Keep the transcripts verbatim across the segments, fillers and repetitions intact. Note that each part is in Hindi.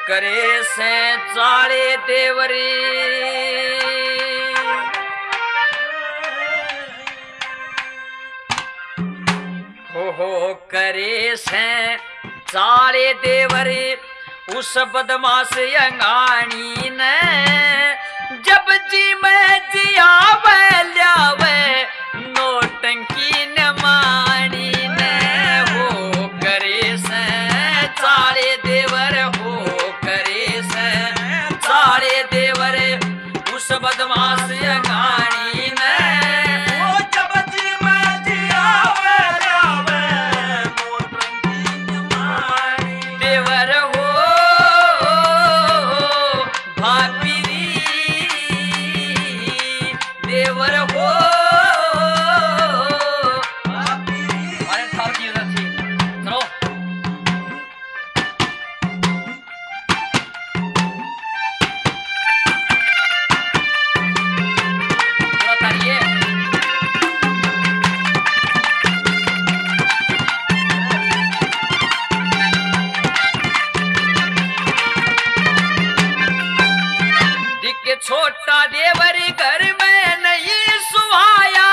करे से चाले देवरी हो हो करे से चाले देवरी उस बदमाश अंगानी ने जब जी में जिया ल्यावे नोटंकी न मानी ने हो करे से चाले देवर हो करे से चाले देवर उस बदमाश अंगानी ने ओ जब जी में जिया ल्यावे नोटंकी न मानी देवर हो देवर हो अरे थार की रथी चलो पूरा तारिए दिखे छोटा देवर घर में नहीं सुहाया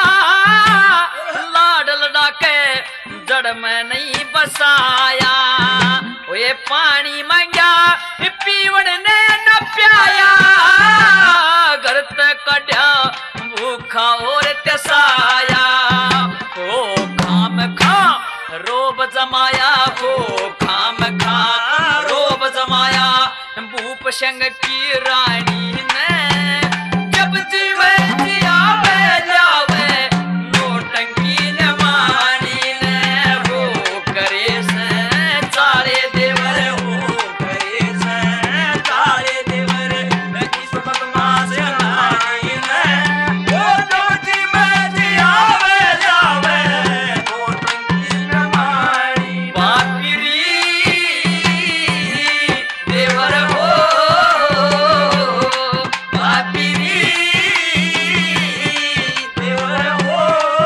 लाडल डाके जड़ में नहीं बसाया ये पानी मांगा पीवड़ ने न प्याया घर तक कड्या भूखा और तसाया हो खाम खा रोब जमाया हो खाम खा रोब जमाया भूप संग की रानी ने जब जीवे जियावे ल्यावे नोटंकी न मानी ने हो करे से चाले देवर हो करे से चाले देवर इस बदमाश अंगानी ने ओ जब जी में जियावे ल्यावे नोटंकी न मानी बापिरी देवर हो बापिरी देवर हो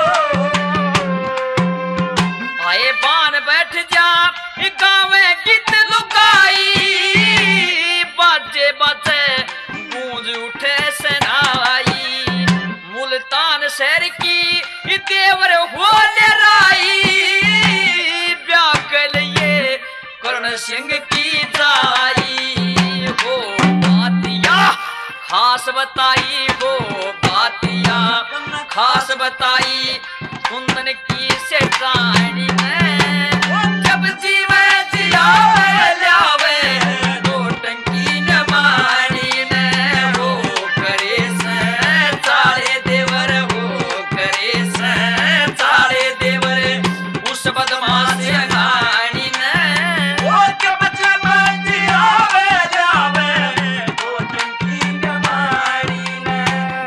आए बान बैठ जा गावे गीत लुकाई बाजे बाजे गूंज उठे सेनाई मुल्तान शहर की देवर हो राई ब्याह के लिए करण सिंह की जाई हो बातिया खास बताई हो बातिया खास बताई कुंदन की सेठानी ने जब जीवे जियावे ल्यावे नोटंकी न मानी ने हो करे से चाले देवर हो करे से चाले देवर उस बदमाश अंगानी ने ओ जब जी में जियावे ल्यावे नोटंकी न मानी ने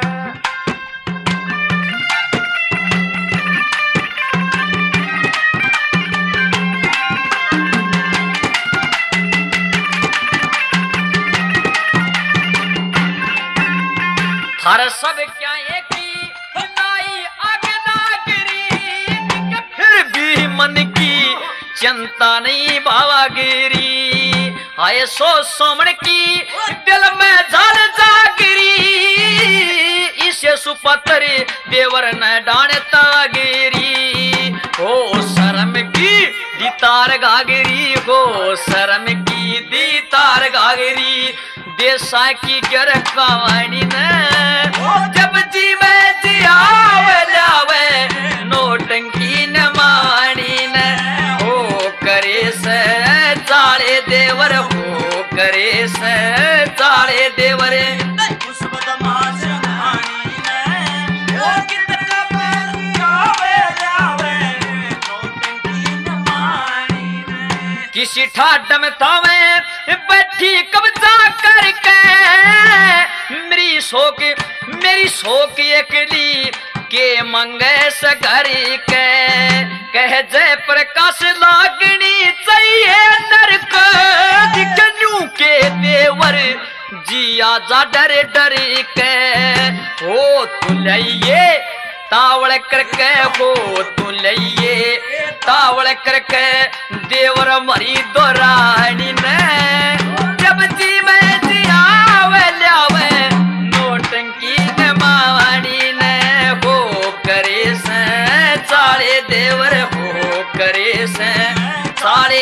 हर सब क्या एक ही नाई अगना गिरी फिर भी मन की चिंता नहीं बाबा गिरी आए सो सोमण की दिल में जल जागिरी इसे सुपत्र देवर न डांटता गिरी हो शर्म की दीतार गागिरी हो शर्म की दीतार गागिरी देसा की गर कवानी ने जब जी में जियावे ल्यावे नोटंकी न मानी ने हो करे से चाले देवर हो करे से चाले देवर उस बदमाश अंगानी ने ओ कितना में जियावे ल्यावे नोटंकी न मानी ने किसी ठाड में थावे बैठी कब्जा करके मेरी शोक मेरी शोक एकली के मंगे से घर के कह जय प्रकाश लागनी चाहिए नरक दिखन्यू के देवर जिया जा डर डर के हो तू लइए तावड़ करके हो तू लइए तावड़ करके देवर मरी दोरानी ने जब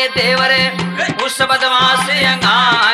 देवरे उस बदमाश अंगार